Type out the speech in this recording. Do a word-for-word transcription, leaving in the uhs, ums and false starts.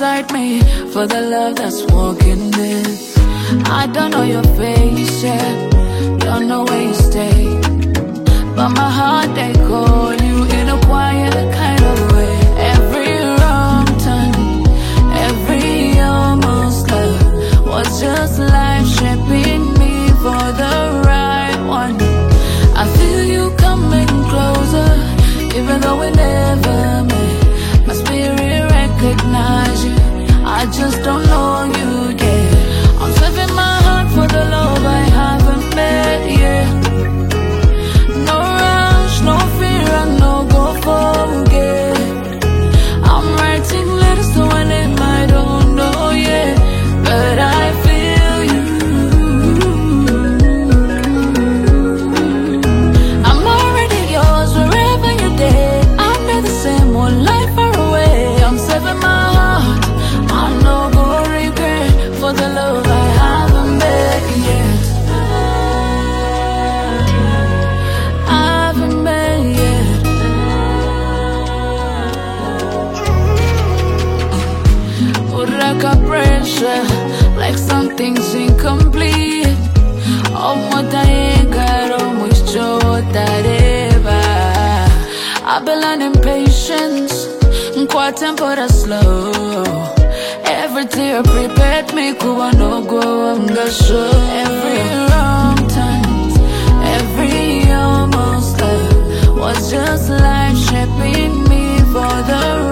beside me for the love that's walking this. I don't know your face yet, don't know where you stay, but my heart, they call you in a quiet kind of way. Every wrong turn, every almost love was just life shaping me for the right one. I feel you coming closer, even though we never met. My spirit recognize you, I just don't know you yet. I'm saving my heart for the love I haven't met yet. No rush, no fear, I no go forget. I'm writing letters to a name I don't know yet, but I feel you. I'm already yours wherever you're dead. I'm not the same, one life far away. I'm saving my heart, I no go regret for the love I haven't met yet. I haven't met yet. Like a pressure, like something's incomplete. Oh, what I ain't got on with you, that ever. I've been learning patience, quite tempo that's slow. Every tear prepared me, kuwa no go, I'm gonna show. Every wrong turn, every almost love was just life shaping me for the